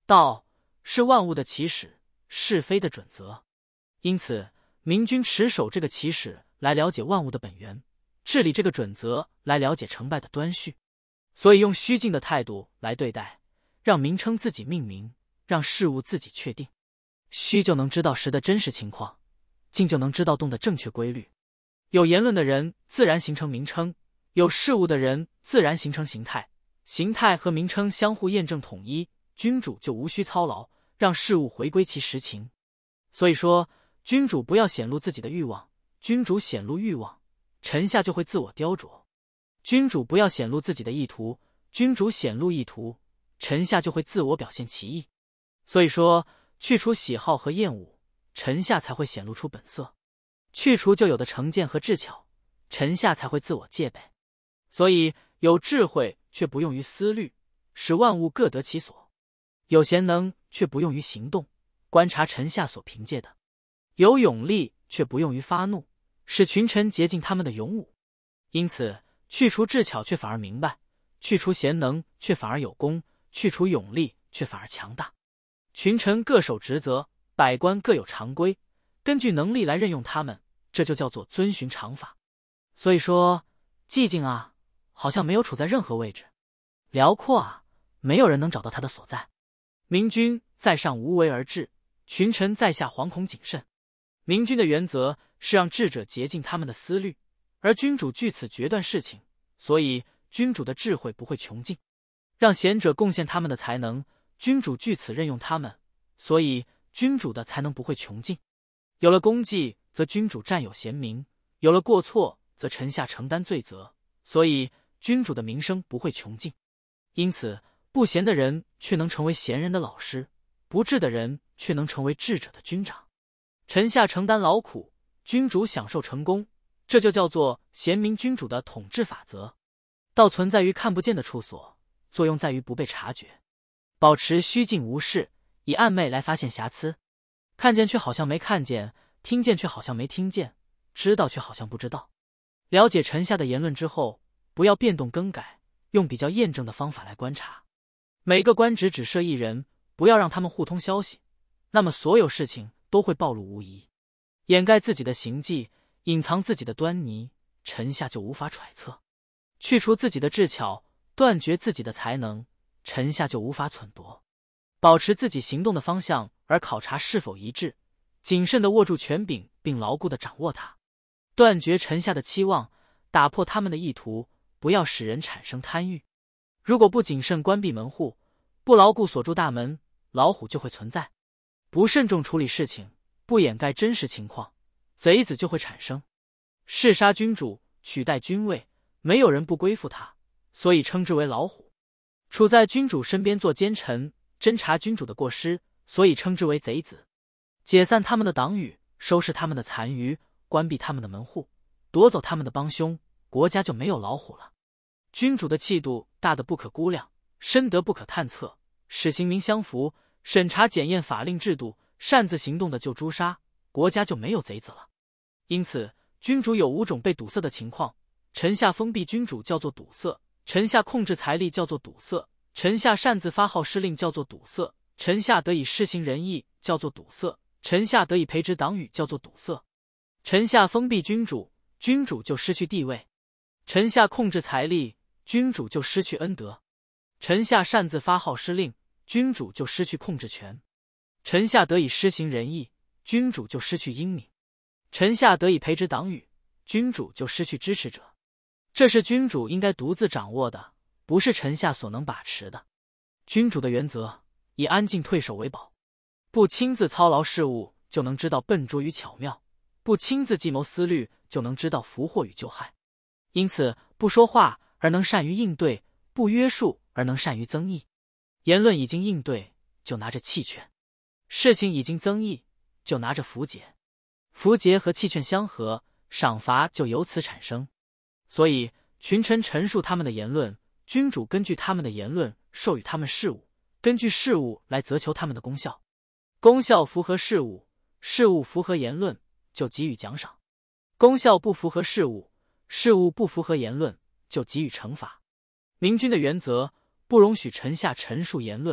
道是万物的起始，是非的准则。因此明君持守这个起始来了解万物的本源，治理这个准则来了解成败的端绪。所以用虚静的态度来对待，让名称自己命名，让事物自己确定。虚就能知道实的真实情况，静就能知道动的正确规律。有言论的人自然形成名称，有事物的人自然形成形态，形态和名称相互验证统一，君主就无需操劳，让事物回归其实情。所以说，君主不要显露自己的欲望，君主显露欲望，臣下就会自我雕琢；君主不要显露自己的意图，君主显露意图，臣下就会自我表现其意。所以说，去除喜好和厌恶，臣下才会显露出本色；去除旧有的成见和智巧，臣下才会自我戒备。所以有智慧却不用于思虑，使万物各得其所；有贤能却不用于行动，观察臣下所凭借的；有勇力却不用于发怒，使群臣竭尽他们的勇武。因此去除智巧却反而明白，去除贤能却反而有功，去除勇力却反而强大。群臣各守职责，百官各有常规，根据能力来任用他们，这就叫做遵循常法。所以说，寂静啊，好像没有处在任何位置；辽阔啊，没有人能找到他的所在。明君在上无为而治，群臣在下惶恐谨慎。明君的原则是让智者竭尽他们的思虑，而君主据此决断事情，所以君主的智慧不会穷尽；让贤者贡献他们的才能，君主据此任用他们，所以君主的才能不会穷尽。有了功绩，则君主占有贤明；有了过错，则臣下承担罪责，所以君主的名声不会穷尽。因此不贤的人却能成为贤人的老师，不智的人却能成为智者的军长。臣下承担劳苦，君主享受成功，这就叫做贤明君主的统治法则。道存在于看不见的处所，作用在于不被察觉。保持虚静无事，以暗昧来发现瑕疵，看见却好像没看见，听见却好像没听见，知道却好像不知道。了解臣下的言论之后，不要变动更改，用比较验证的方法来观察。每个官职只设一人，不要让他们互通消息，那么所有事情都会暴露无遗。掩盖自己的行迹，隐藏自己的端倪，臣下就无法揣测；去除自己的智巧，断绝自己的才能，臣下就无法忖度。保持自己行动的方向，而考察是否一致，谨慎地握住权柄，并牢固地掌握它。断绝臣下的期望，打破他们的意图，不要使人产生贪欲。如果不谨慎关闭门户，不牢固锁住大门，老虎就会存在；不慎重处理事情，不掩盖真实情况，贼子就会产生。弑杀君主，取代君位，没有人不归附他，所以称之为老虎；处在君主身边做奸臣，侦察君主的过失，所以称之为贼子；解散他们的党羽，收拾他们的残余，关闭他们的门户，夺走他们的帮凶，国家就没有老虎了。君主的气度大得不可估量，深得不可探测，使刑民相服，审查检验法令制度，擅自行动的就诛杀，国家就没有贼子了。因此君主有5种被堵塞的情况：臣下封闭君主叫做堵塞，臣下控制财力叫做堵塞，臣下擅自发号施令叫做堵塞，臣下得以施行仁义叫做堵塞，臣下得以培植党羽叫做堵塞。臣下封闭君主，君主就失去地位；臣下控制财力，君主就失去恩德；臣下擅自发号施令，君主就失去控制权；臣下得以施行仁义，君主就失去英明；臣下得以培植党羽，君主就失去支持者。这是君主应该独自掌握的，不是臣下所能把持的。君主的原则，以安静退守为宝。不亲自操劳事务，就能知道笨拙与巧妙；不亲自计谋思虑，就能知道福祸与救害。因此不说话而能善于应对，不约束而能善于增益。言论已经应对，就拿着弃劝；事情已经增益，就拿着符节。符节和弃劝相合，赏罚就由此产生。所以群臣陈述他们的言论，君主根据他们的言论授予他们事务，根据事务来责求他们的功效。功效符合事务，事务符合言论，就给予奖赏；功效不符合事务，事务不符合言论，就给予惩罚。明君的原则，不容许臣下陈述言论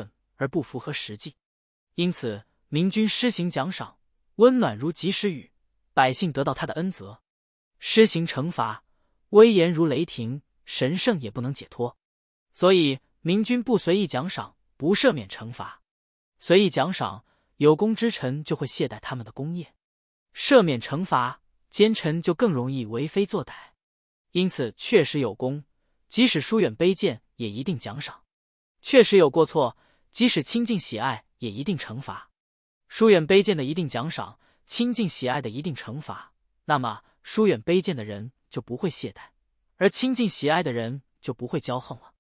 而不符合实际。因此，明君施行奖赏，温暖如及时雨，百姓得到他的恩泽；施行惩罚，威严如雷霆，神圣也不能解脱。所以，明君不随意奖赏，不赦免惩罚。随意奖赏，有功之臣就会懈怠他们的功业；赦免惩罚，奸臣就更容易为非作歹。因此，确实有功，即使疏远卑贱，也一定奖赏；确实有过错，即使亲近喜爱，也一定惩罚。疏远卑贱的一定奖赏，亲近喜爱的一定惩罚。那么，疏远卑贱的人就不会懈怠，而亲近喜爱的人就不会骄横了。